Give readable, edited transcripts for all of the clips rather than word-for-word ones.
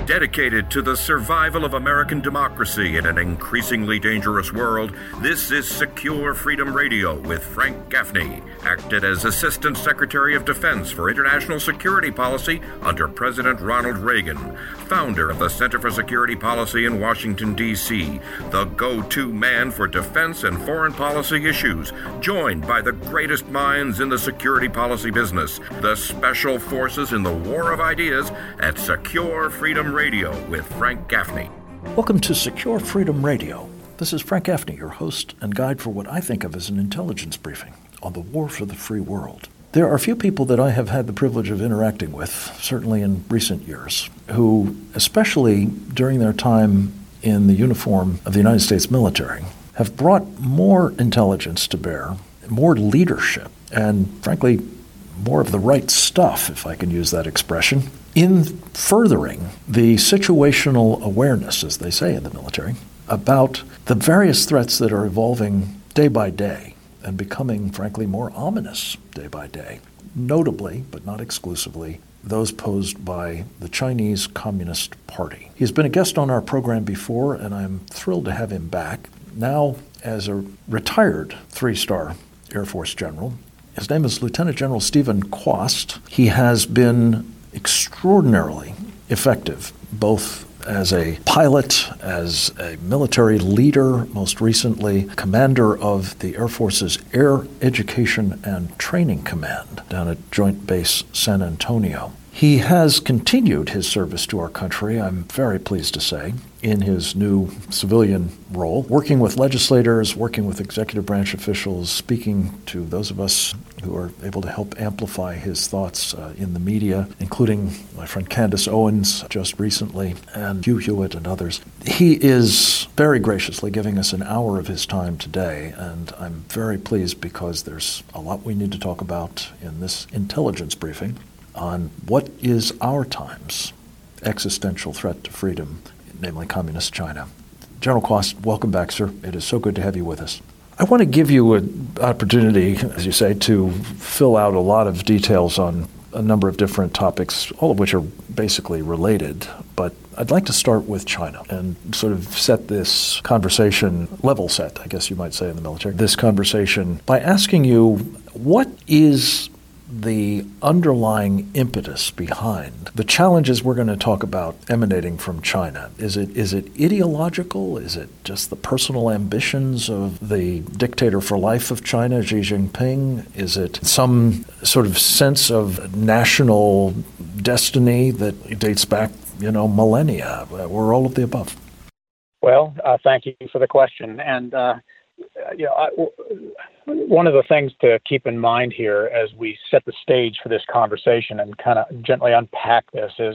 Dedicated to the survival of American democracy in an increasingly dangerous world, this is Secure Freedom Radio with Frank Gaffney, acted as Assistant Secretary of Defense for International Security Policy under President Ronald Reagan, founder of the Center for Security Policy in Washington, D.C., the go-to man for defense and foreign policy issues, joined by the greatest minds in the security policy business, the special forces in the war of ideas at Secure Freedom Radio with Frank Gaffney. Welcome to Secure Freedom Radio. This is Frank Gaffney, your host and guide for what I think of as an intelligence briefing on the war for the free world. There are a few people that I have had the privilege of interacting with, certainly in recent years, who, especially during their time in the uniform of the United States military, have brought more intelligence to bear, more leadership, and frankly, more of the right stuff, if I can use that expression, in furthering the situational awareness, as they say in the military, about the various threats that are evolving day by day and becoming, frankly, more ominous day by day, notably, but not exclusively, those posed by the Chinese Communist Party. He's been a guest on our program before, and I'm thrilled to have him back, now as a retired three-star Air Force general. His name is Lieutenant General Stephen Quast. He has been extraordinarily effective, both as a pilot, as a military leader, most recently commander of the Air Force's Air Education and Training Command down at Joint Base San Antonio. He has continued his service to our country, I'm very pleased to say, in his new civilian role, working with legislators, working with executive branch officials, speaking to those of us who are able to help amplify his thoughts in the media, including my friend Candace Owens just recently, and Hugh Hewitt and others. He is very graciously giving us an hour of his time today, and I'm very pleased because there's a lot we need to talk about in this intelligence briefing on what is our time's existential threat to freedom, namely Communist China. General Quast, welcome back, sir. It is so good to have you with us. I want to give you an opportunity, as you say, to fill out a lot of details on a number of different topics, all of which are basically related. But I'd like to start with China and sort of set this conversation, level set, I guess you might say in the military, this conversation by asking you, what is the underlying impetus behind the challenges we're going to talk about emanating from China? Is it ideological? Is it just the personal ambitions of the dictator for life of China, Xi Jinping? Is it some sort of sense of national destiny that dates back, millennia, or all of the above? Well, thank you for the question. And one of the things to keep in mind here as we set the stage for this conversation and kind of gently unpack this is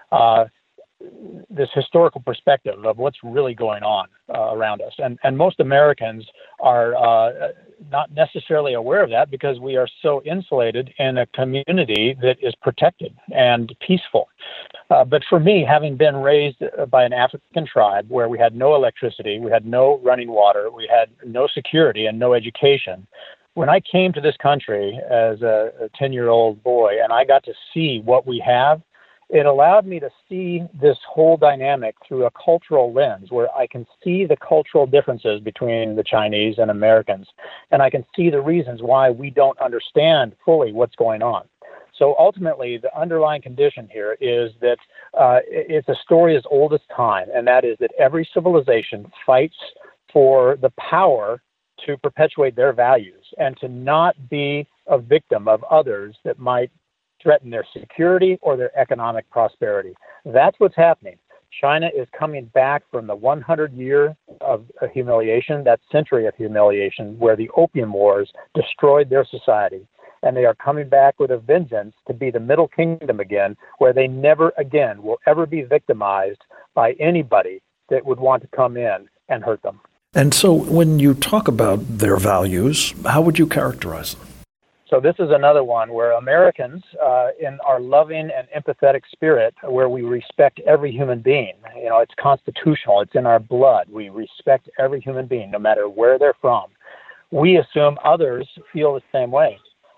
this historical perspective of what's really going on around us. And most Americans are not necessarily aware of that because we are so insulated in a community that is protected and peaceful. But for me, having been raised by an African tribe where we had no electricity, we had no running water, we had no security and no education, when I came to this country as a 10-year-old boy and I got to see what we have, it allowed me to see this whole dynamic through a cultural lens where I can see the cultural differences between the Chinese and Americans, and I can see the reasons why we don't understand fully what's going on. So ultimately, the underlying condition here is that it's a story as old as time, and that is that every civilization fights for the power to perpetuate their values and to not be a victim of others that might threaten their security or their economic prosperity. That's what's happening. China is coming back from the 100-year of humiliation, that century of humiliation, where the Opium Wars destroyed their society. And they are coming back with a vengeance to be the Middle Kingdom again, where they never again will ever be victimized by anybody that would want to come in and hurt them. And so when you talk about their values, how would you characterize them? So this is another one where Americans, in our loving and empathetic spirit, where we respect every human being, it's constitutional, it's in our blood. We respect every human being, no matter where they're from. We assume others feel the same way.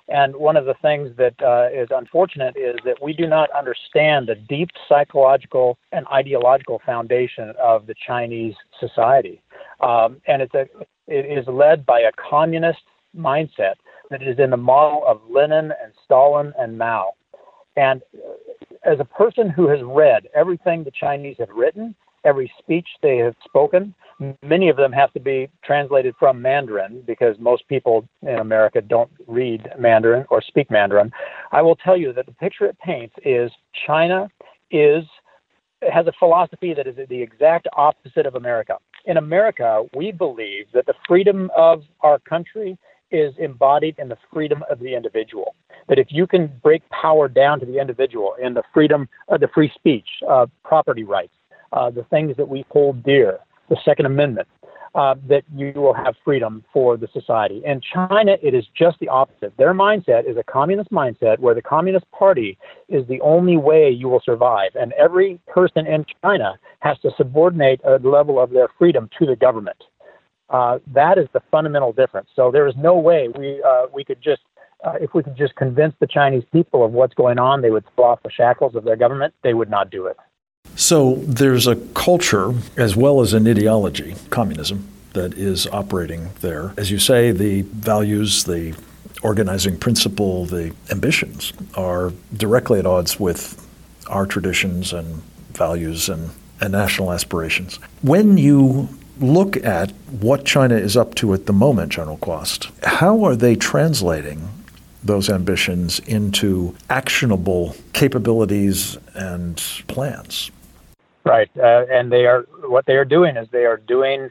And one of the things that is unfortunate is that we do not understand the deep psychological and ideological foundation of the Chinese society. And it is led by a communist mindset that is in the model of Lenin and Stalin and Mao. And as a person who has read everything the Chinese have written, every speech they have spoken, many of them have to be translated from Mandarin because most people in America don't read Mandarin or speak Mandarin. I will tell you that the picture it paints is China has a philosophy that is the exact opposite of America. In America, we believe that the freedom of our country is embodied in the freedom of the individual. That if you can break power down to the individual in the freedom of the free speech, property rights, the things that we hold dear, the Second Amendment, that you will have freedom for the society. In China, it is just the opposite. Their mindset is a communist mindset where the Communist Party is the only way you will survive. And every person in China has to subordinate a level of their freedom to the government. That is the fundamental difference. So there is no way we could just, if we could just convince the Chinese people of what's going on, they would throw off the shackles of their government. They would not do it. So there's a culture as well as an ideology, communism, that is operating there. As you say, the values, the organizing principle, the ambitions are directly at odds with our traditions and values and national aspirations. When you look at what China is up to at the moment, General Quast, how are they translating those ambitions into actionable capabilities and plans? Right, and what they are doing is they are doing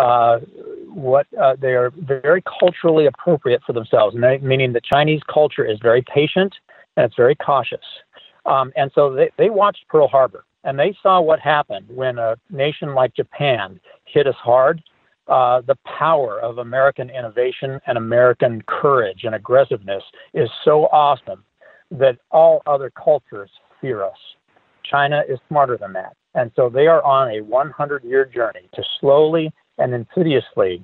what they are very culturally appropriate for themselves, meaning the Chinese culture is very patient and it's very cautious. And so they watched Pearl Harbor, and they saw what happened when a nation like Japan hit us hard. The power of American innovation and American courage and aggressiveness is so awesome that all other cultures fear us. China is smarter than that. And so they are on a 100-year journey to slowly and insidiously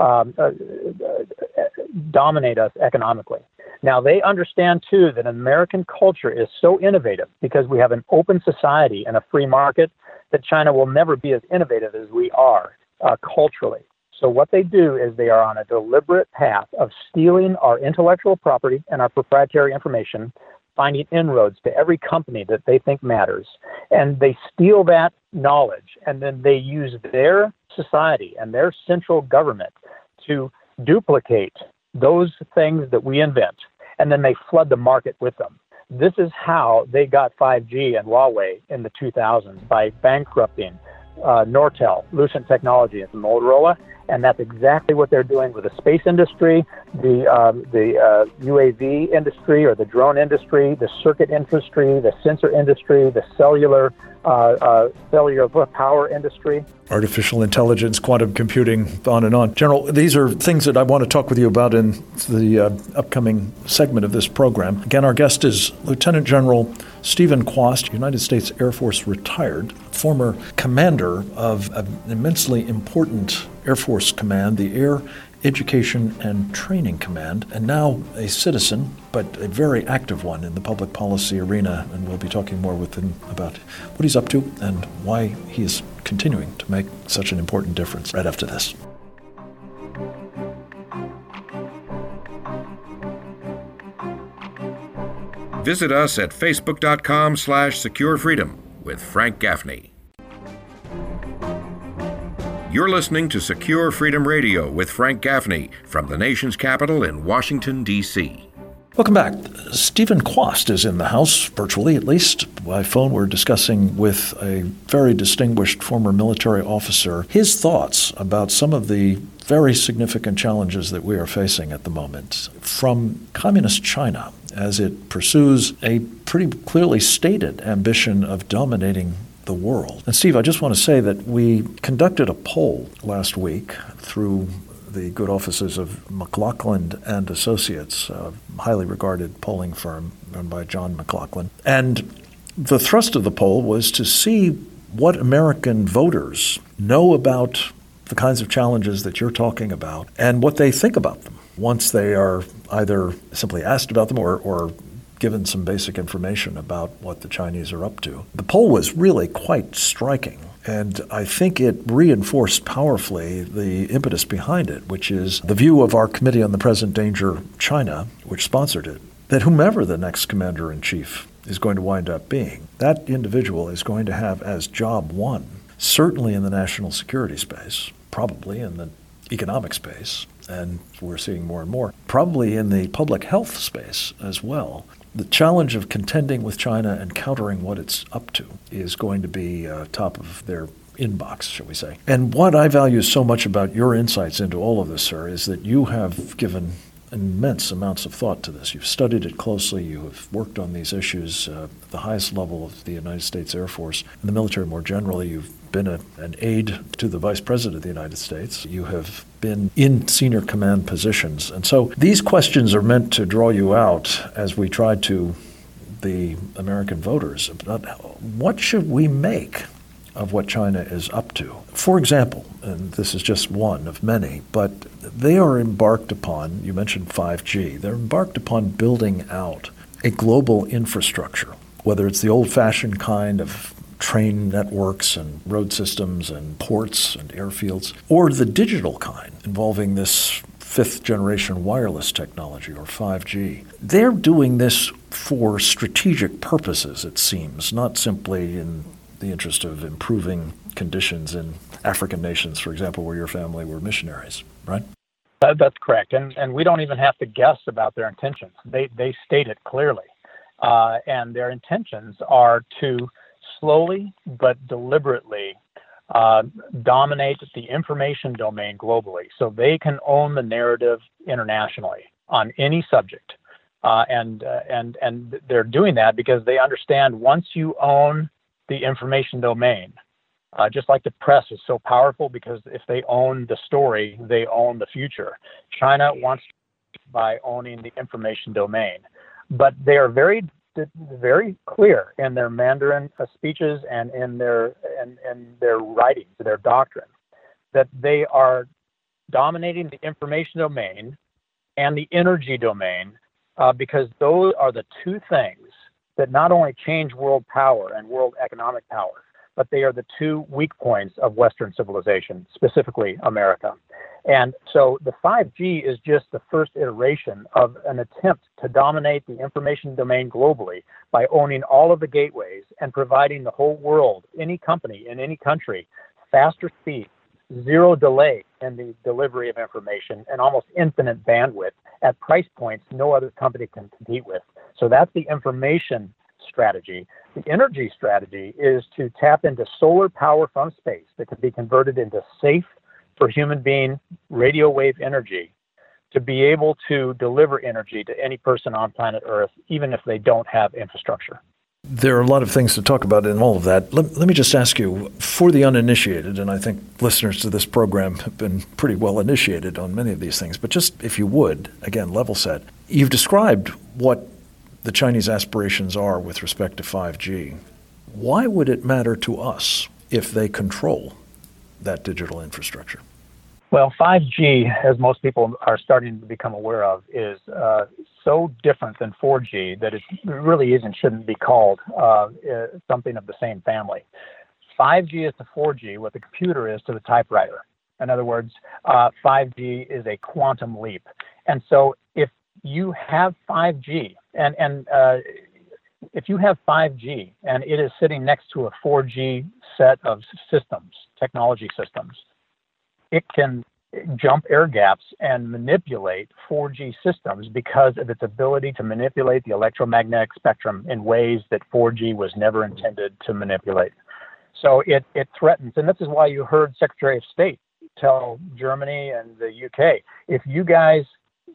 dominate us economically. Now, they understand, too, that American culture is so innovative because we have an open society and a free market that China will never be as innovative as we are culturally. So what they do is they are on a deliberate path of stealing our intellectual property and our proprietary information, finding inroads to every company that they think matters. And they steal that knowledge, and then they use their society and their central government to duplicate those things that we invent, and then they flood the market with them. This is how they got 5G and Huawei in the 2000s, by bankrupting Nortel, Lucent Technologies, and Motorola. And that's exactly what they're doing with the space industry, the UAV industry or the drone industry, the circuit industry, the sensor industry, the cellular power industry. Artificial intelligence, quantum computing, on and on. General, these are things that I want to talk with you about in the upcoming segment of this program. Again, our guest is Lieutenant General Stephen Quast, United States Air Force retired, former commander of an immensely important Air Force command, the Air Education and Training Command, and now a citizen, but a very active one in the public policy arena. And we'll be talking more with him about what he's up to and why he is continuing to make such an important difference right after this. Visit us at facebook.com/securefreedom with Frank Gaffney. You're listening to Secure Freedom Radio with Frank Gaffney from the nation's capital in Washington, D.C. Welcome back. Stephen Quast is in the house, virtually at least. By phone, we're discussing with a very distinguished former military officer his thoughts about some of the very significant challenges that we are facing at the moment from Communist China as it pursues a pretty clearly stated ambition of dominating the world. And Steve, I just want to say that we conducted a poll last week through the good offices of McLaughlin and Associates, a highly regarded polling firm run by John McLaughlin. And the thrust of the poll was to see what American voters know about the kinds of challenges that you're talking about and what they think about them. once they are either simply asked about them or given some basic information about what the Chinese are up to. The poll was really quite striking, and I think it reinforced powerfully the impetus behind it, which is the view of our Committee on the Present Danger China, which sponsored it, that whomever the next commander-in-chief is going to wind up being, that individual is going to have as job one, certainly in the national security space, probably in the economic space, and we're seeing more and more, probably in the public health space as well. The challenge of contending with China and countering what it's up to is going to be top of their inbox, shall we say. And what I value so much about your insights into all of this, sir, is that you have given immense amounts of thought to this. You've studied it closely. You have worked on these issues at the highest level of the United States Air Force and the military more generally. You've been an aide to the Vice President of the United States. You have been in senior command positions. And so these questions are meant to draw you out as we try to the American voters about what should we make of what China is up to. For example, and this is just one of many, but they are embarked upon, you mentioned 5G, they're embarked upon building out a global infrastructure, whether it's the old-fashioned kind of train networks and road systems and ports and airfields, or the digital kind involving this fifth-generation wireless technology, or 5G. They're doing this for strategic purposes, it seems, not simply in the interest of improving conditions in African nations, for example, where your family were missionaries, right? That's correct. And we don't even have to guess about their intentions. They state it clearly. And their intentions are to slowly but deliberately dominate the information domain globally so they can own the narrative internationally on any subject. And they're doing that because they understand once you own the information domain, just like the press is so powerful because if they own the story, they own the future. China wants to by owning the information domain, but they are very clear in their Mandarin speeches and in their writings, their doctrine, that they are dominating the information domain and the energy domain because those are the two things that not only change world power and world economic power, but they are the two weak points of Western civilization, specifically America. And so the 5G is just the first iteration of an attempt to dominate the information domain globally by owning all of the gateways and providing the whole world, any company in any country, faster speed, zero delay in the delivery of information, and almost infinite bandwidth at price points no other company can compete with. So that's the information strategy. The energy strategy is to tap into solar power from space that can be converted into safe for human being radio wave energy to be able to deliver energy to any person on planet Earth, even if they don't have infrastructure. There are a lot of things to talk about in all of that. Let me just ask you, for the uninitiated, and I think listeners to this program have been pretty well initiated on many of these things, but just if you would, again, level set, you've described what the Chinese aspirations are with respect to 5G. Why would it matter to us if they control that digital infrastructure? Well, 5G, as most people are starting to become aware of, is so different than 4G that it really is and shouldn't be called something of the same family. 5G is to 4G what the computer is to the typewriter. In other words, 5G is a quantum leap. And so if you have 5G, and if you have 5G and it is sitting next to a 4G set of systems, technology systems, it can jump air gaps and manipulate 4G systems because of its ability to manipulate the electromagnetic spectrum in ways that 4G was never intended to manipulate. So it threatens, and this is why you heard Secretary of State tell Germany and the UK, if you guys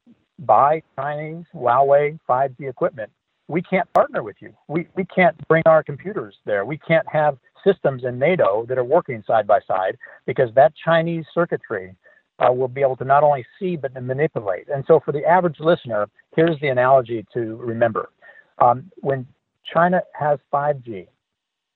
buy Chinese Huawei 5G equipment, we can't partner with you. We can't bring our computers there. We can't have systems in NATO that are working side by side because that Chinese circuitry will be able to not only see but to manipulate. And so for the average listener, here's the analogy to remember. When China has 5G,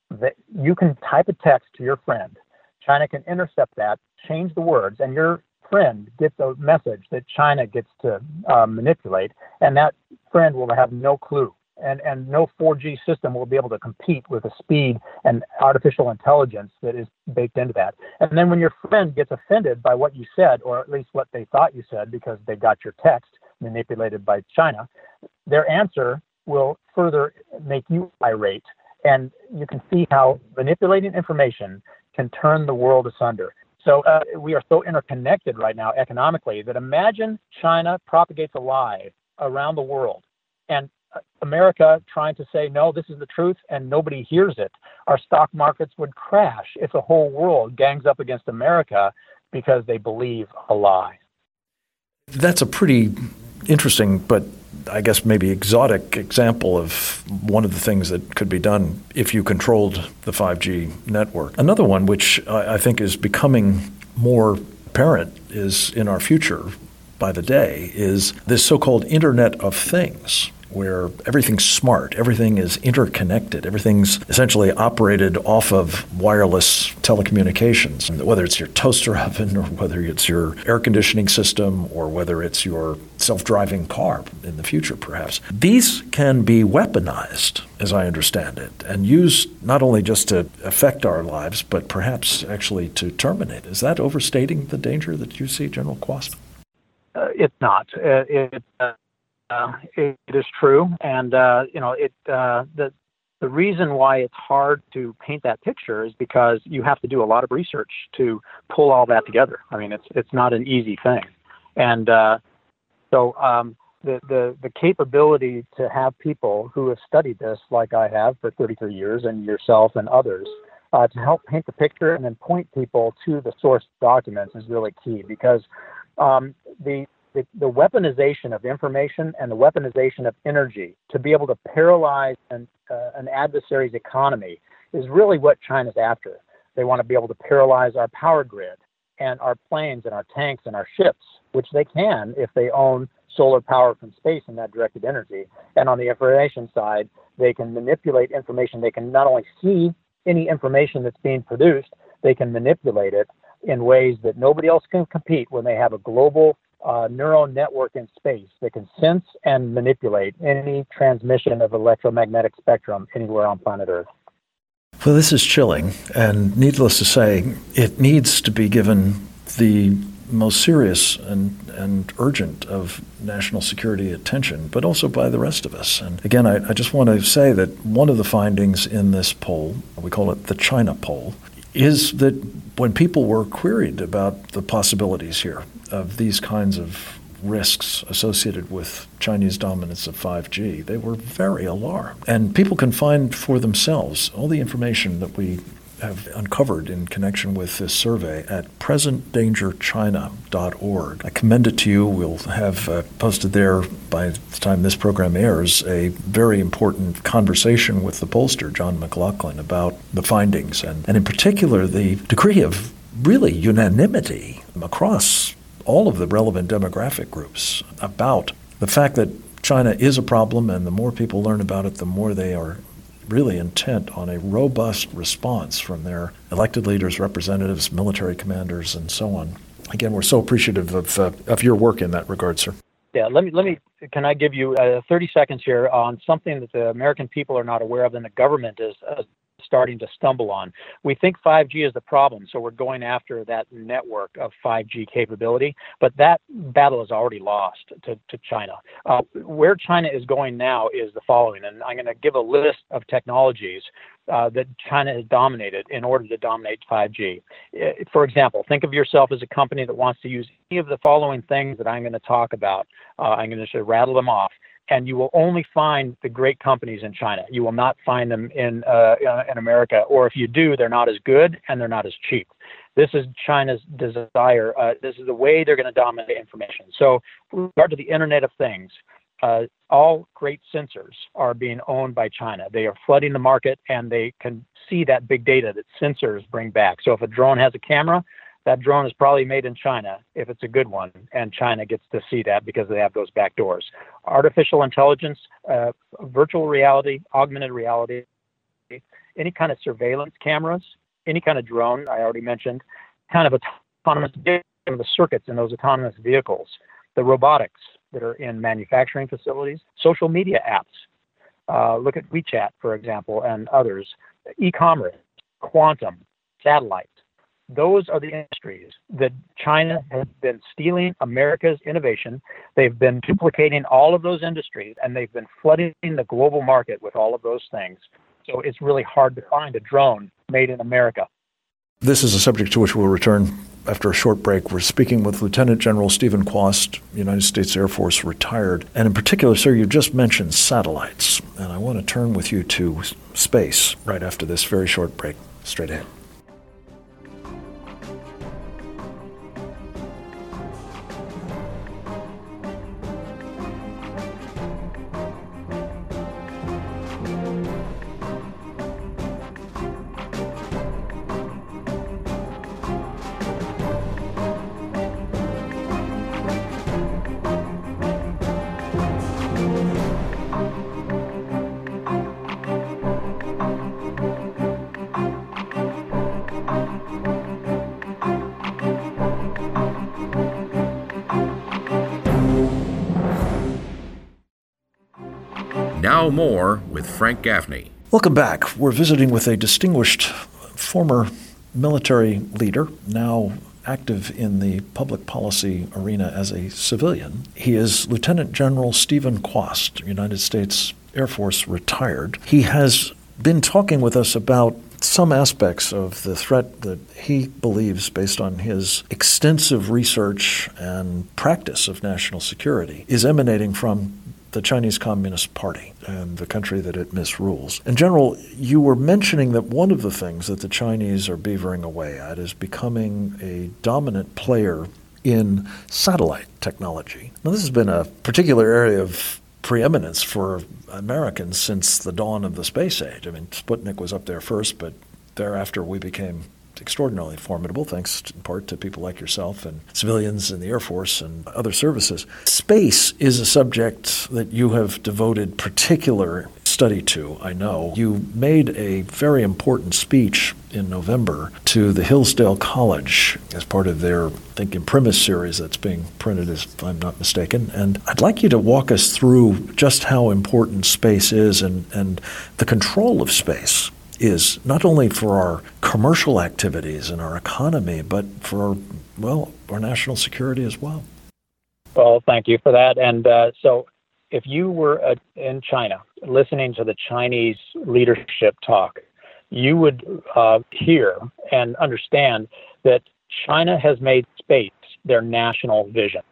you can type a text to your friend. China can intercept that, change the words, and your friend gets a message that China gets to manipulate, and that friend will have no clue. And no 4G system will be able to compete with the speed and artificial intelligence that is baked into that. And then when your friend gets offended by what you said, or at least what they thought you said because they got your text manipulated by China, their answer will further make you irate. And you can see how manipulating information can turn the world asunder. So we are so interconnected right now economically that imagine China propagates a lie around the world, and America trying to say, no, this is the truth, and nobody hears it. Our stock markets would crash if the whole world gangs up against America because they believe a lie. That's a pretty interesting, but I guess maybe exotic example of one of the things that could be done if you controlled the 5G network. Another one, which I think is becoming more apparent, is in our future by the day, is this so-called Internet of Things, where everything's smart, everything is interconnected, everything's essentially operated off of wireless telecommunications, whether it's your toaster oven or whether it's your air conditioning system or whether it's your self-driving car in the future, perhaps. These can be weaponized, as I understand it, and used not only just to affect our lives, but perhaps actually to terminate. Is that overstating the danger that you see, General Quast? It's not. It is true, and the reason why it's hard to paint that picture is because you have to do a lot of research to pull all that together. I mean, it's not an easy thing, and so the capability to have people who have studied this, like I have for 33 years, and yourself and others, to help paint the picture and then point people to the source documents is really key, because the weaponization of information and the weaponization of energy to be able to paralyze an adversary's economy is really what China's after. They want to be able to paralyze our power grid and our planes and our tanks and our ships, which they can if they own solar power from space and that directed energy. And on the information side, they can manipulate information. They can not only see any information that's being produced, they can manipulate it in ways that nobody else can compete when they have a global neural network in space that can sense and manipulate any transmission of electromagnetic spectrum anywhere on planet Earth. Well, this is chilling, and needless to say, it needs to be given the most serious and urgent of national security attention, but also by the rest of us. And again, I just want to say that one of the findings in this poll, we call it the China poll, is that when people were queried about the possibilities here of these kinds of risks associated with Chinese dominance of 5G, they were very alarmed. And people can find for themselves all the information that we have uncovered in connection with this survey at presentdangerchina.org. I commend it to you. We'll have posted there by the time this program airs a very important conversation with the pollster, John McLaughlin, about the findings and in particular the degree of really unanimity across all of the relevant demographic groups about the fact that China is a problem, and the more people learn about it, the more they are really intent on a robust response from their elected leaders, representatives, military commanders, and so on. Again, we're so appreciative of your work in that regard, sir. Yeah, let me. Can I give you 30 seconds here on something that the American people are not aware of and the government is starting to stumble on? We think 5G is the problem, so we're going after that network of 5G capability, but that battle is already lost to China. Where China is going now is the following, and I'm going to give a list of technologies that China has dominated in order to dominate 5G. For example, think of yourself as a company that wants to use any of the following things that I'm going to talk about. I'm going to just rattle them off. And you will only find the great companies in China. You will not find them in America, or if you do, they're not as good and they're not as cheap. This is China's desire. This is the way they're going to dominate information. So with regard to the Internet of Things, all great sensors are being owned by China. They are flooding the market, and they can see that big data that sensors bring back. So if a drone has a camera, that drone is probably made in China if it's a good one, and China gets to see that because they have those back doors. Artificial intelligence, virtual reality, augmented reality, any kind of surveillance cameras, any kind of drone, I already mentioned, kind of autonomous some of the circuits in those autonomous vehicles, the robotics that are in manufacturing facilities, social media apps. Look at WeChat, for example, and others, e-commerce, quantum, satellites. Those are the industries that China has been stealing America's innovation. They've been duplicating all of those industries, and they've been flooding the global market with all of those things. So it's really hard to find a drone made in America. This is a subject to which we'll return after a short break. We're speaking with Lieutenant General Stephen Quast, United States Air Force retired. And in particular, sir, you just mentioned satellites. And I want to turn with you to space right after this very short break. Straight ahead. Now more with Frank Gaffney. Welcome back. We're visiting with a distinguished former military leader, now active in the public policy arena as a civilian. He is Lieutenant General Stephen Quast, United States Air Force retired. He has been talking with us about some aspects of the threat that he believes, based on his extensive research and practice of national security, is emanating from the Chinese Communist Party and the country that it misrules. And General, you were mentioning that one of the things that the Chinese are beavering away at is becoming a dominant player in satellite technology. Now, this has been a particular area of preeminence for Americans since the dawn of the space age. I mean, Sputnik was up there first, but thereafter we became extraordinarily formidable, thanks in part to people like yourself and civilians in the Air Force and other services. Space is a subject that you have devoted particular study to, I know. You made a very important speech in November to the Hillsdale College as part of their, I think, Imprimis series that's being printed, if I'm not mistaken. And I'd like you to walk us through just how important space is and the control of space is, not only for our commercial activities and our economy, but for, well, our national security as well. Well, thank you for that. And so if you were in China listening to the Chinese leadership talk, you would hear and understand that China has made space their national vision.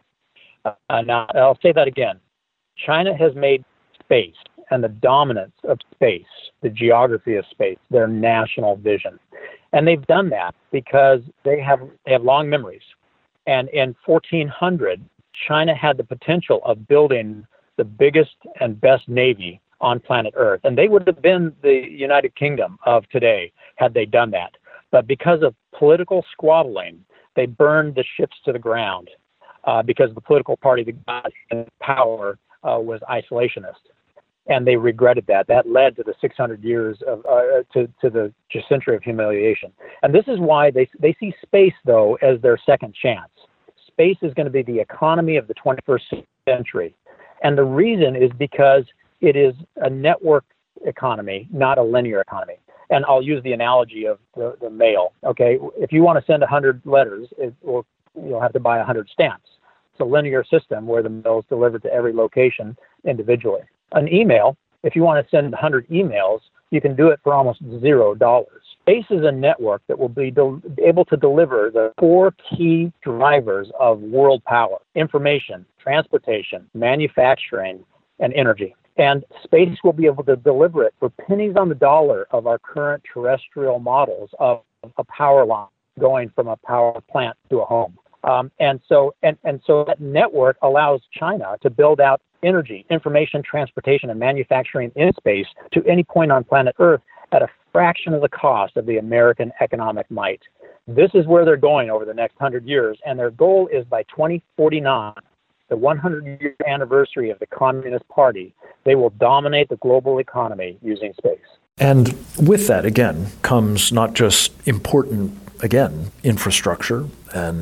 Now, I'll say that again. China has made space and the dominance of space, the geography of space, their national vision. And they've done that because they have long memories. And in 1400, China had the potential of building the biggest and best navy on planet Earth. And they would have been the United Kingdom of today had they done that. But because of political squabbling, they burned the ships to the ground because the political party that got in power was isolationist. And they regretted that. That led to the 600 years of to the century of humiliation. And this is why they see space, though, as their second chance. Space is going to be the economy of the 21st century. And the reason is because it is a network economy, not a linear economy. And I'll use the analogy of the mail. Okay, if you want to send 100 letters, you'll have to buy 100 stamps. It's a linear system where the mail is delivered to every location individually. An email, if you want to send 100 emails, you can do it for almost $0. Space is a network that will be able to deliver the four key drivers of world power: information, transportation, manufacturing, and energy. And space will be able to deliver it for pennies on the dollar of our current terrestrial models of a power line going from a power plant to a home. And so that network allows China to build out energy, information, transportation, and manufacturing in space to any point on planet Earth at a fraction of the cost of the American economic might. This is where they're going over the next 100 years, and their goal is by 2049, the 100-year anniversary of the Communist Party, they will dominate the global economy using space. And with that, again, comes not just important, again, infrastructure and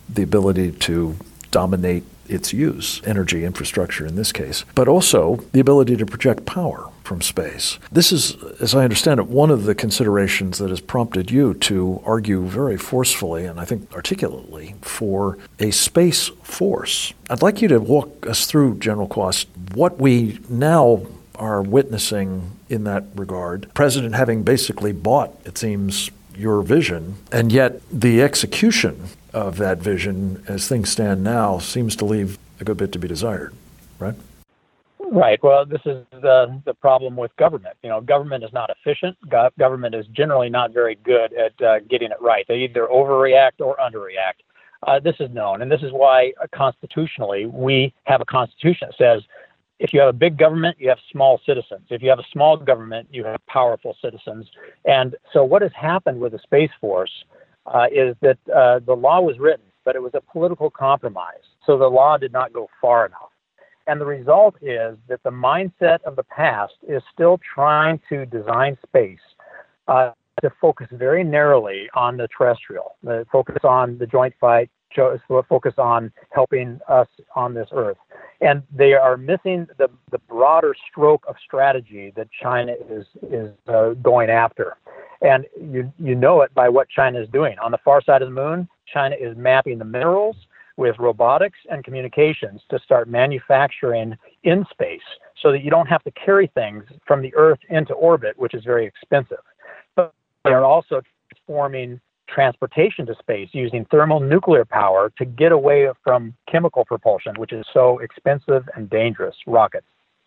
the ability to dominate its use, energy infrastructure in this case, but also the ability to project power from space. This is, as I understand it, one of the considerations that has prompted you to argue very forcefully and I think articulately for a space force. I'd like you to walk us through, General Quast, what we now are witnessing in that regard. The president having basically bought, it seems, your vision, and yet the execution of that vision, as things stand now, seems to leave a good bit to be desired, right? Right. Well, this is the problem with government. Government is not efficient. Government is generally not very good at getting it right. They either overreact or underreact. This is known, and this is why constitutionally we have a constitution that says if you have a big government, you have small citizens. If you have a small government, you have powerful citizens. And so what has happened with the Space Force is that the law was written, but it was a political compromise. So the law did not go far enough. And the result is that the mindset of the past is still trying to design space to focus very narrowly on the terrestrial, focus on the joint fight, focus on helping us on this earth. And they are missing the broader stroke of strategy that China is going after. And you know it by what China is doing. On the far side of the moon, China is mapping the minerals with robotics and communications to start manufacturing in space so that you don't have to carry things from the Earth into orbit, which is very expensive. But they are also transforming transportation to space using thermonuclear power to get away from chemical propulsion, which is so expensive and dangerous, rockets.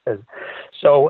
So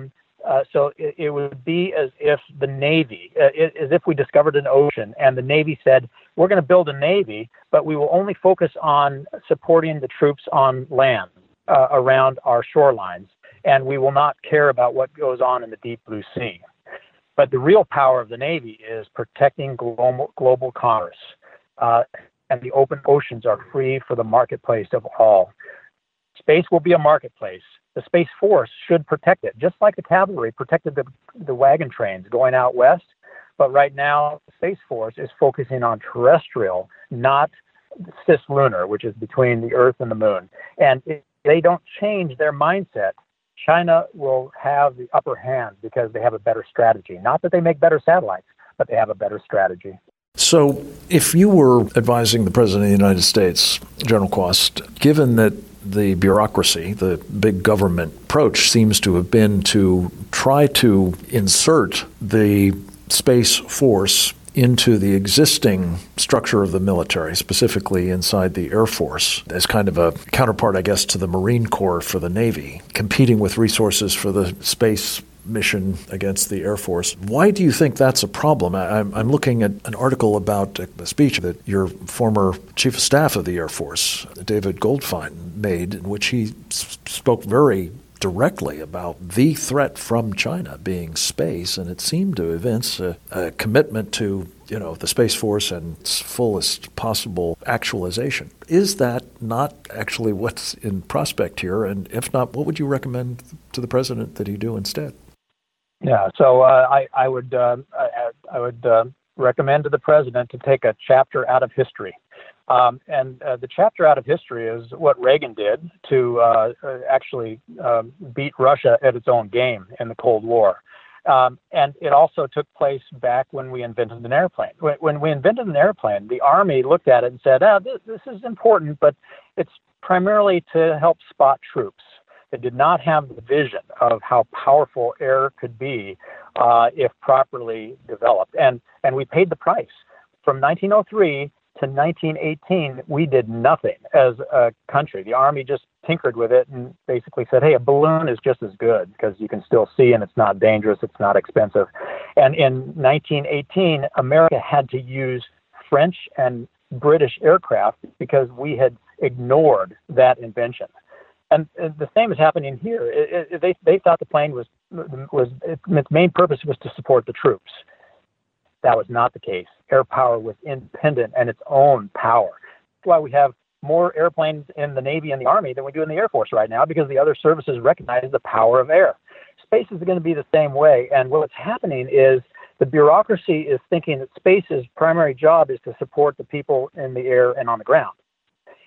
it would be as if the Navy, as if we discovered an ocean and the Navy said, we're going to build a Navy, but we will only focus on supporting the troops on land around our shorelines, and we will not care about what goes on in the deep blue sea. But the real power of the Navy is protecting global commerce, and the open oceans are free for the marketplace of all. Space will be a marketplace. The Space Force should protect it, just like the cavalry protected the wagon trains going out west. But right now, the Space Force is focusing on terrestrial, not cislunar, which is between the Earth and the Moon. And if they don't change their mindset, China will have the upper hand because they have a better strategy. Not that they make better satellites, but they have a better strategy. So if you were advising the President of the United States, General Quast, given that the bureaucracy, the big government approach seems to have been to try to insert the Space Force into the existing structure of the military, specifically inside the Air Force, as kind of a counterpart, I guess, to the Marine Corps for the Navy, competing with resources for the space mission against the Air Force. Why do you think that's a problem? I'm looking at an article about a speech that your former Chief of Staff of the Air Force, David Goldfein, made, in which he spoke very directly about the threat from China being space, and it seemed to evince a commitment to, the Space Force and its fullest possible actualization. Is that not actually what's in prospect here? And if not, what would you recommend to the President that he do instead? Yeah, so I would recommend to the President to take a chapter out of history. And the chapter out of history is what Reagan did to actually beat Russia at its own game in the Cold War. And it also took place back when we invented an airplane. When we invented an airplane, the Army looked at it and said, this is important, but it's primarily to help spot troops. They did not have the vision of how powerful air could be if properly developed. And we paid the price. From 1903 to 1918, we did nothing as a country. The Army just tinkered with it and basically said, hey, a balloon is just as good because you can still see and it's not dangerous, it's not expensive. And in 1918, America had to use French and British aircraft because we had ignored that invention. And the same is happening here. They thought the plane was its main purpose was to support the troops. That was not the case. Air power was independent and its own power. That's why we have more airplanes in the Navy and the Army than we do in the Air Force right now, because the other services recognize the power of air. Space is going to be the same way. And what's happening is the bureaucracy is thinking that space's primary job is to support the people in the air and on the ground.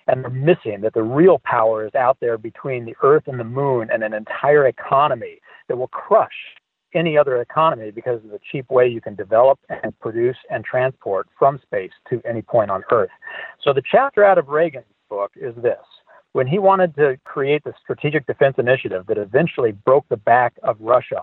and they're missing that the real power is out there between the Earth and the Moon and an entire economy that will crush any other economy because of the cheap way you can develop and produce and transport from space to any point on Earth. So the chapter out of Reagan's book is this. When he wanted to create the Strategic Defense Initiative that eventually broke the back of Russia,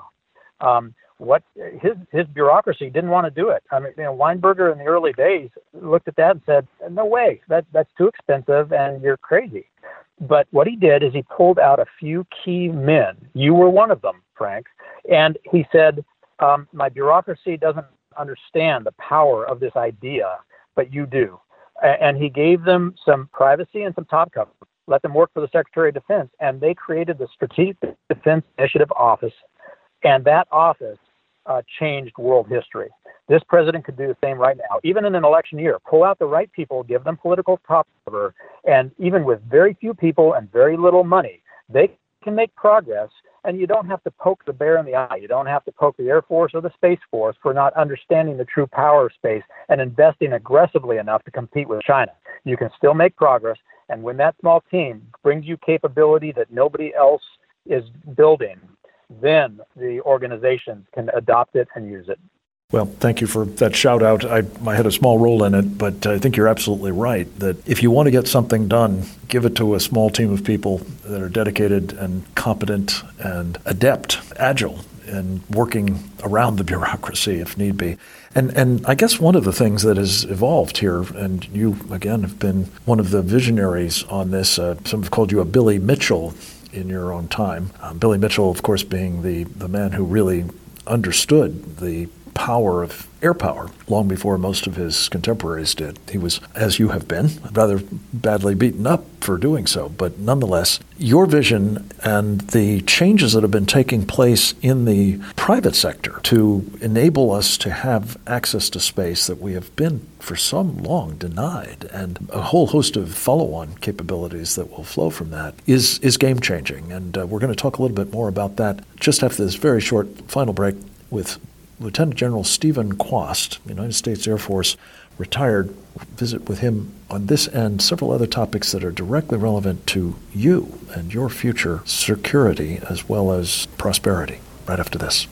what his bureaucracy didn't want to do it. I mean, Weinberger in the early days looked at that and said, "No way, that's too expensive, and you're crazy." But what he did is he pulled out a few key men. You were one of them, Frank, and he said, "My bureaucracy doesn't understand the power of this idea, but you do." And he gave them some privacy and some top cover. Let them work for the Secretary of Defense, and they created the Strategic Defense Initiative Office, and that office changed world history. This president could do the same right now, even in an election year. Pull out the right people, give them political top cover, and even with very few people and very little money, they can make progress, and you don't have to poke the bear in the eye. You don't have to poke the Air Force or the Space Force for not understanding the true power of space and investing aggressively enough to compete with China. You can still make progress, and when that small team brings you capability that nobody else is building, then the organizations can adopt it and use it. Well, thank you for that shout out. I had a small role in it, but I think you're absolutely right that if you want to get something done, give it to a small team of people that are dedicated and competent and adept, agile, and working around the bureaucracy if need be. And I guess one of the things that has evolved here, and you, again, have been one of the visionaries on this, some have called you a Billy Mitchell in your own time. Billy Mitchell, of course, being the man who really understood the power of air power long before most of his contemporaries did. He was, as you have been, rather badly beaten up for doing so. But nonetheless, your vision and the changes that have been taking place in the private sector to enable us to have access to space that we have been for so long denied, and a whole host of follow-on capabilities that will flow from that is game-changing. And we're going to talk a little bit more about that just after this very short final break with Lieutenant General Stephen Quast, United States Air Force, retired. Visit with him on this and several other topics that are directly relevant to you and your future security as well as prosperity right after this.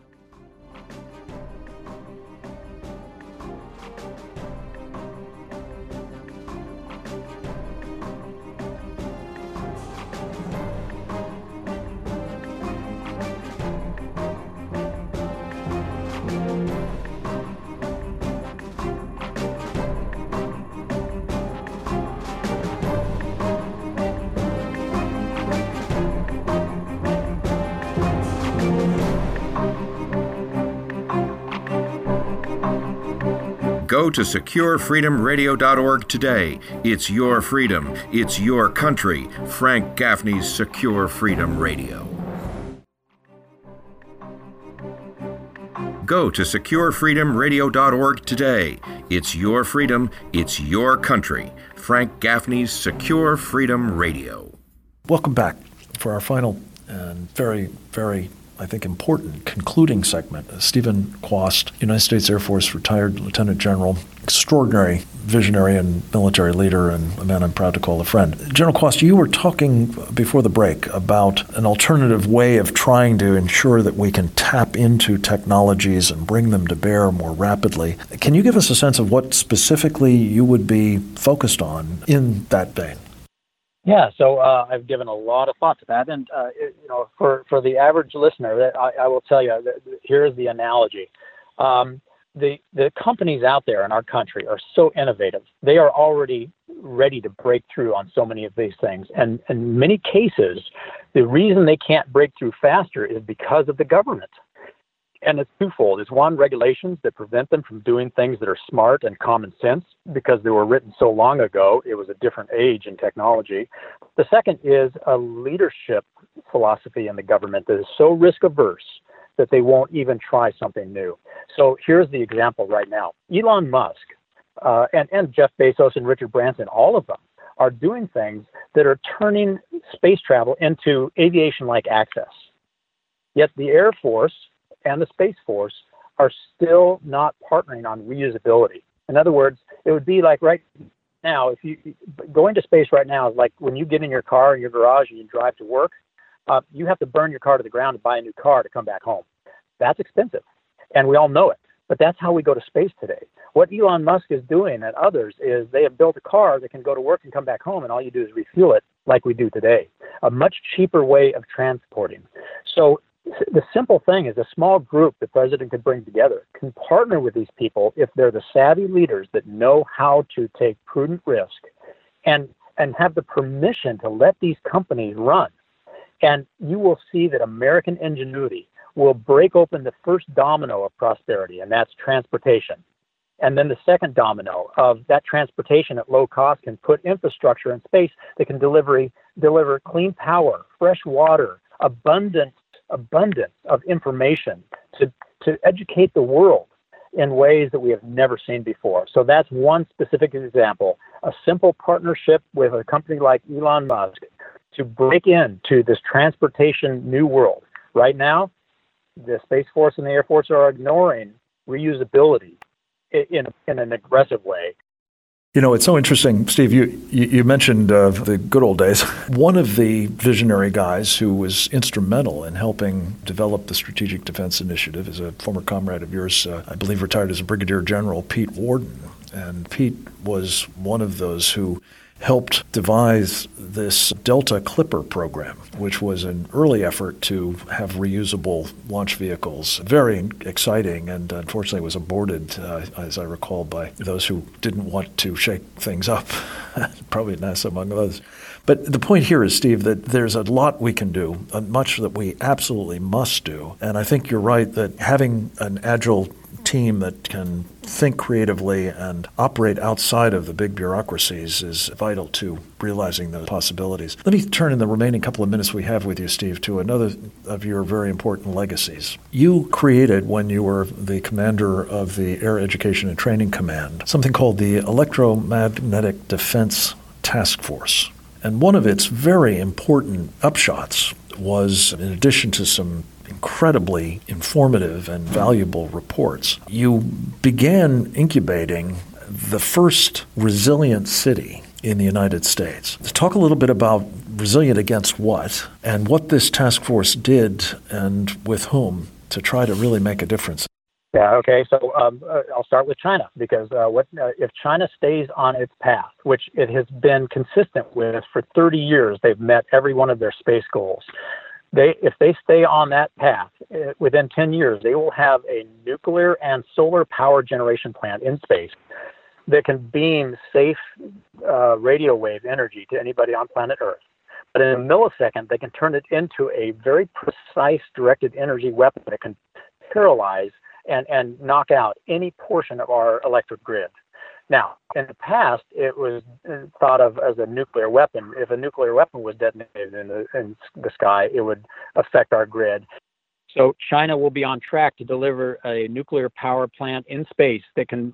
Go to SecureFreedomRadio.org today. It's your freedom. It's your country. Frank Gaffney's Secure Freedom Radio. Go to SecureFreedomRadio.org today. It's your freedom. It's your country. Frank Gaffney's Secure Freedom Radio. Welcome back for our final and very, very I think, important concluding segment. Stephen Quast, United States Air Force retired Lieutenant General, extraordinary visionary and military leader, and a man I'm proud to call a friend. General Quast, you were talking before the break about an alternative way of trying to ensure that we can tap into technologies and bring them to bear more rapidly. Can you give us a sense of what specifically you would be focused on in that vein? Yeah, so I've given a lot of thought to that, and for the average listener, I will tell you that here's the analogy. The companies out there in our country are so innovative; they are already ready to break through on so many of these things, and in many cases, the reason they can't break through faster is because of the government. And it's twofold. It's one, regulations that prevent them from doing things that are smart and common sense because they were written so long ago. It was a different age in technology. The second is a leadership philosophy in the government that is so risk averse that they won't even try something new. So here's the example right now. Elon Musk and Jeff Bezos and Richard Branson, all of them, are doing things that are turning space travel into aviation-like access. Yet the Air Force and the Space Force are still not partnering on reusability. In other words, it would be like right now, if you going to space right now is like when you get in your car in your garage and you drive to work, you have to burn your car to the ground to buy a new car to come back home. That's expensive, and we all know it. But that's how we go to space today. What Elon Musk is doing and others is they have built a car that can go to work and come back home, and all you do is refuel it like we do today. A much cheaper way of transporting. So the simple thing is a small group the president could bring together can partner with these people if they're the savvy leaders that know how to take prudent risk and have the permission to let these companies run. And you will see that American ingenuity will break open the first domino of prosperity, and that's transportation. And then the second domino of that transportation at low cost can put infrastructure in space that can deliver clean power, fresh water, abundance of information to educate the world in ways that we have never seen before. So that's one specific example, a simple partnership with a company like Elon Musk to break into this transportation new world. Right now, the Space Force and the Air Force are ignoring reusability in an aggressive way. You know, it's so interesting, Steve, you mentioned the good old days. One of the visionary guys who was instrumental in helping develop the Strategic Defense Initiative is a former comrade of yours, I believe retired as a brigadier general, Pete Worden. And Pete was one of those who helped devise this Delta Clipper program, which was an early effort to have reusable launch vehicles. Very exciting, and unfortunately was aborted, as I recall, by those who didn't want to shake things up, probably NASA among others. But the point here is, Steve, that there's a lot we can do, much that we absolutely must do. And I think you're right that having an agile team that can think creatively and operate outside of the big bureaucracies is vital to realizing those possibilities. Let me turn in the remaining couple of minutes we have with you, Steve, to another of your very important legacies. You created, when you were the commander of the Air Education and Training Command, something called the Electromagnetic Defense Task Force. And one of its very important upshots was, in addition to some incredibly informative and valuable reports, you began incubating the first resilient city in the United States. Talk a little bit about resilient against what, and what this task force did and with whom to try to really make a difference. Yeah, okay. So I'll start with China, because if China stays on its path, which it has been consistent with for 30 years, they've met every one of their space goals. If they stay on that path, within 10 years, they will have a nuclear and solar power generation plant in space that can beam safe radio wave energy to anybody on planet Earth. But in a millisecond, they can turn it into a very precise directed energy weapon that can paralyze and knock out any portion of our electric grid. Now, in the past, it was thought of as a nuclear weapon. If a nuclear weapon was detonated in the sky, it would affect our grid. So China will be on track to deliver a nuclear power plant in space that can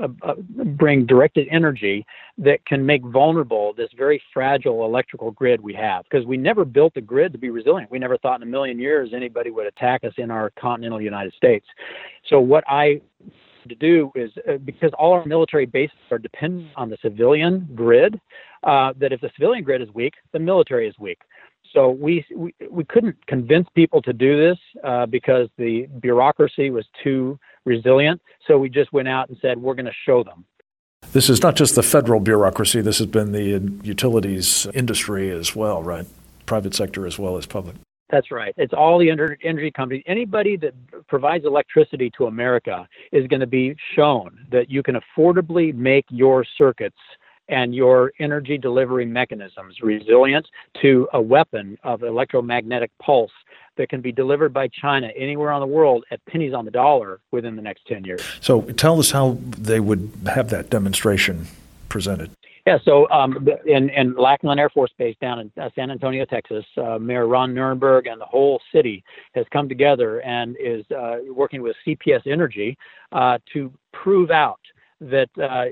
bring directed energy that can make vulnerable this very fragile electrical grid we have. Because we never built the grid to be resilient. We never thought in a million years anybody would attack us in our continental United States. So what I to do is, because all our military bases are dependent on the civilian grid, that if the civilian grid is weak, the military is weak. So we couldn't convince people to do this because the bureaucracy was too resilient. So we just went out and said, we're going to show them. This is not just the federal bureaucracy. This has been the utilities industry as well, right? Private sector as well as public. That's right. It's all the energy companies. Anybody that provides electricity to America is going to be shown that you can affordably make your circuits and your energy delivery mechanisms resilient to a weapon of electromagnetic pulse that can be delivered by China anywhere on the world at pennies on the dollar within the next 10 years. So tell us how they would have that demonstration presented. Yeah, so in Lackland Air Force Base down in San Antonio, Texas, Mayor Ron Nirenberg and the whole city has come together and is working with CPS Energy to prove out that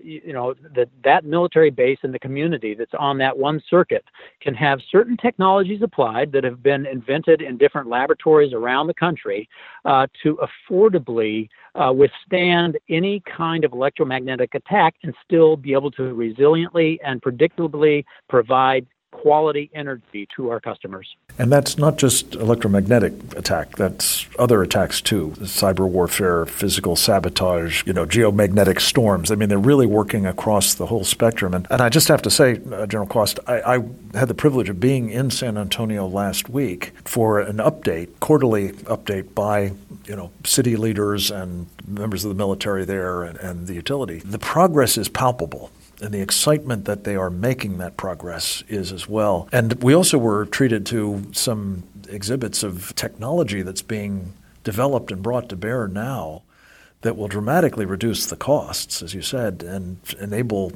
that military base and the community that's on that one circuit can have certain technologies applied that have been invented in different laboratories around the country to affordably withstand any kind of electromagnetic attack and still be able to resiliently and predictably provide quality energy to our customers. And that's not just electromagnetic attack, that's other attacks too, cyber warfare, physical sabotage, geomagnetic storms. I mean, they're really working across the whole spectrum. And I just have to say, General Quast, I had the privilege of being in San Antonio last week for an quarterly update by city leaders and members of the military there and the utility. The progress is palpable. And the excitement that they are making that progress is as well. And we also were treated to some exhibits of technology that's being developed and brought to bear now that will dramatically reduce the costs, as you said, and enable,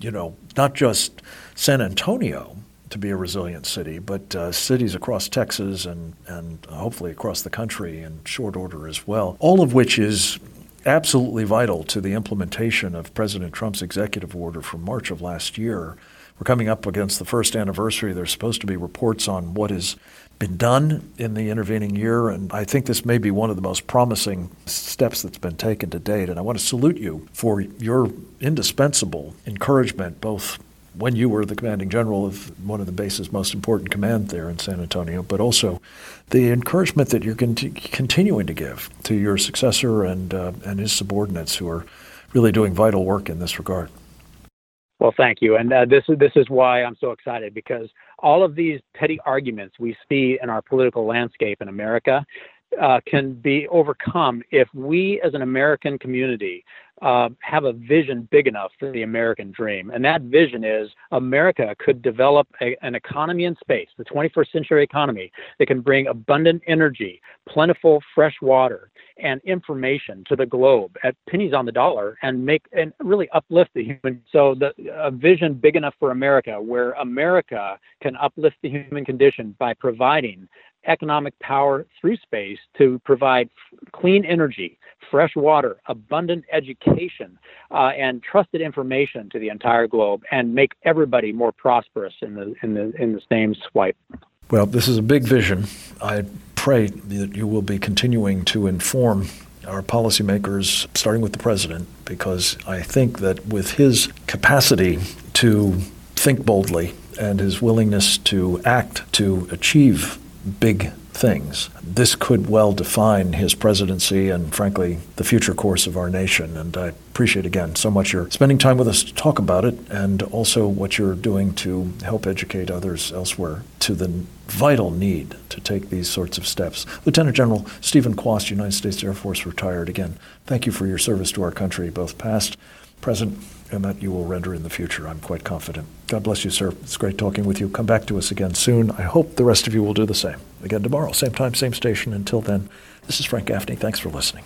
not just San Antonio to be a resilient city, but cities across Texas and hopefully across the country in short order as well, all of which is absolutely vital to the implementation of President Trump's executive order from March of last year. We're coming up against the first anniversary. There's supposed to be reports on what has been done in the intervening year, and I think this may be one of the most promising steps that's been taken to date. And I want to salute you for your indispensable encouragement, both when you were the commanding general of one of the base's most important command there in San Antonio, but also the encouragement that you're continuing to give to your successor and his subordinates who are really doing vital work in this regard. Well, thank you. And this is why I'm so excited, because all of these petty arguments we see in our political landscape in America can be overcome if we as an American community have a vision big enough for the American dream. And that vision is America could develop an economy in space, the 21st century economy, that can bring abundant energy, plentiful fresh water, and information to the globe at pennies on the dollar and really uplift the human. So a vision big enough for America, where America can uplift the human condition by providing economic power through space to provide clean energy, fresh water, abundant education, and trusted information to the entire globe, and make everybody more prosperous in the same swipe. Well, this is a big vision. I pray that you will be continuing to inform our policymakers, starting with the president, because I think that with his capacity to think boldly and his willingness to act to achieve big things, this could well define his presidency and, frankly, the future course of our nation. And I appreciate, again, so much you're spending time with us to talk about it, and also what you're doing to help educate others elsewhere to the vital need to take these sorts of steps. Lieutenant General Stephen Quast, United States Air Force, retired. Again, thank you for your service to our country, both past, present, and that you will render in the future, I'm quite confident. God bless you, sir. It's great talking with you. Come back to us again soon. I hope the rest of you will do the same. Again tomorrow, same time, same station. Until then, this is Frank Gaffney. Thanks for listening.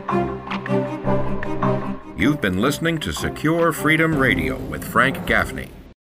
You've been listening to Secure Freedom Radio with Frank Gaffney.